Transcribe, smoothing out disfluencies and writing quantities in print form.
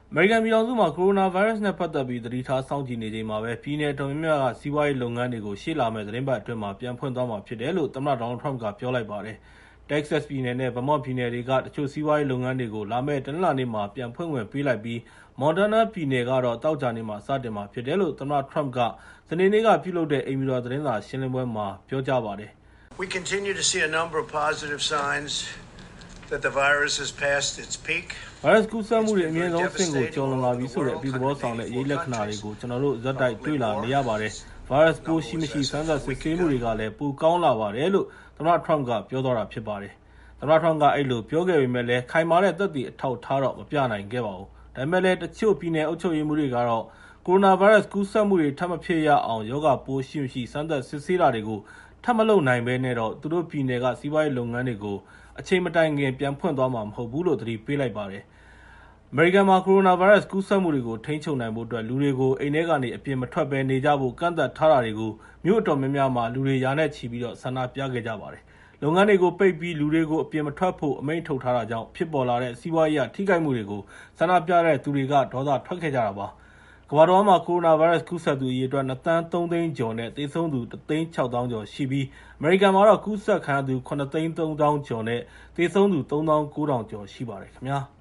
အမေရိကန်ပြည်ထောင်စုမှာ ကိုရိုနာဗိုင်းရပ်စ်နဲ့ ပတ်သက်ပြီး သတိထားစောင့်ကြည့်နေချိန်မှာပဲ ပြည်နယ်အတော်များများက စီးပွားရေးလုပ်ငန်းတွေကို ရှေ့လာမယ့် သီတင်းပတ်အတွင်းမှာ ပြန်ဖွင့်သွားမှာဖြစ်တယ်လို့ သမ္မတ Donald Trump က ပြောလိုက်ပါတယ်။ Texas ပြည်နယ်နဲ့ Vermont ပြည်နယ်တွေက တချို့စီးပွားရေးလုပ်ငန်းတွေကို လာမယ့် တနင်္လာနေ့မှာ ပြန်ဖွင့်ခွင့်ပေးလိုက်ပြီး Montana ပြည်နယ်ကတော့ သောကြာနေ့မှာ စတင်မှာဖြစ်တယ်လို့ သမ္မတ Trump က စနေနေ့ကပြုလုပ်တဲ့ အိမ်ဖြူတော် သတင်းစာရှင်းလင်းပွဲမှာ ပြောကြားပါတယ်။ We continue to see a number of positive signs that the virus has passed its peak. ဗိုင်းရပ်စ်ကူးစက်မှုတွေ အမြင့်ဆုံးအဆင့်ကို ကျော်လွန်လာပြီဆိုတဲ့ အပြုသဘောဆောင်တဲ့ အရိပ်လက္ခဏာတွေကို ကျနော်တို့ ဆက်တိုက်တွေ့လာနေရပါတယ်။ ဗိုင်းရပ်စ်ပိုးရှိမရှိ စမ်းသပ်စစ်ဆေးမှုတွေကလည်း ပိုကောင်းလာပါတယ်လို့ သမ္မတ Trump က ပြောသွားတာဖြစ်ပါတယ်။ သမ္မတ Trump က အဲဒီလိုပြောခဲ့ပေမယ့်လည်း ခိုင်မာတဲ့ သက်သေအထောက်အထားတော့ မပြနိုင်ခဲ့ပါဘူး။ ဒါပေမဲ့လည်း တချို့ပြည်နယ်အုပ်ချုပ်ရေးမှူးတွေကတော့ ကိုရိုနာဗိုင်းရပ်စ်ကူးစက်မှုတွေ ထပ်မဖြစ်ရအောင် ရောဂါပိုးရှိမရှိ စမ်းသပ်စစ်ဆေးတာတွေကို ထပ်မလုပ်နိုင်ဘဲနဲ့တော့ သူတို့ပြည်နယ်က စီးပွားရေးလုပ်ငန်းတွေကို အချိန်မတိုင်ခင် ပြန်ဖွင့်သွားမှာ မဟုတ်ဘူးလို့ သတိပေးလိုက်ပါတယ်။ အမေရိကန်မှာ ကိုရိုနာဗိုင်းရပ်စ်ကူးစက်မှုတွေကို ထိန်းချုပ်နိုင်ဖို့အတွက် လူတွေကို အိမ်ထဲကနေ အပြင်မထွက်ဘဲနေကြဖို့ ကန့်သတ်ထားတာတွေကို မြို့အတော်များများမှာ လူတွေ ရာနဲ့ချီပြီး ဆန္ဒပြခဲ့ကြပါတယ်။ လုပ်ငန်းတွေကိုပိတ်ပြီး လူတွေကို အပြင်မထွက်ဖို့ အမိန့်ထုတ်ထားတာကြောင့် ဖြစ်ပေါ်လာတဲ့ စီးပွားရေးအရ ထိခိုက်မှုတွေကို ဆန္ဒပြတဲ့သူတွေက ဒေါသထွက်ခဲ့ကြတာပါ။ ကမ္ဘာတဝန်းမှာ ကိုရိုနာဗိုင်းရပ်စ်ကူးစက်သူ အရေအတွက် ၂,၃၀၀,၀၀၀ ကျော်နဲ့ သေဆုံးသူ ၁၆၀,၀၀၀ ကျော်ရှိပြီး အမေရိကန်မှာတော့ ကူးစက်ခံရသူ ၇၃၀,၀၀၀ ကျော်နဲ့ သေဆုံးသူ ၃၉,၀၀၀ ကျော်ရှိပါတယ်ခင်ဗျာ။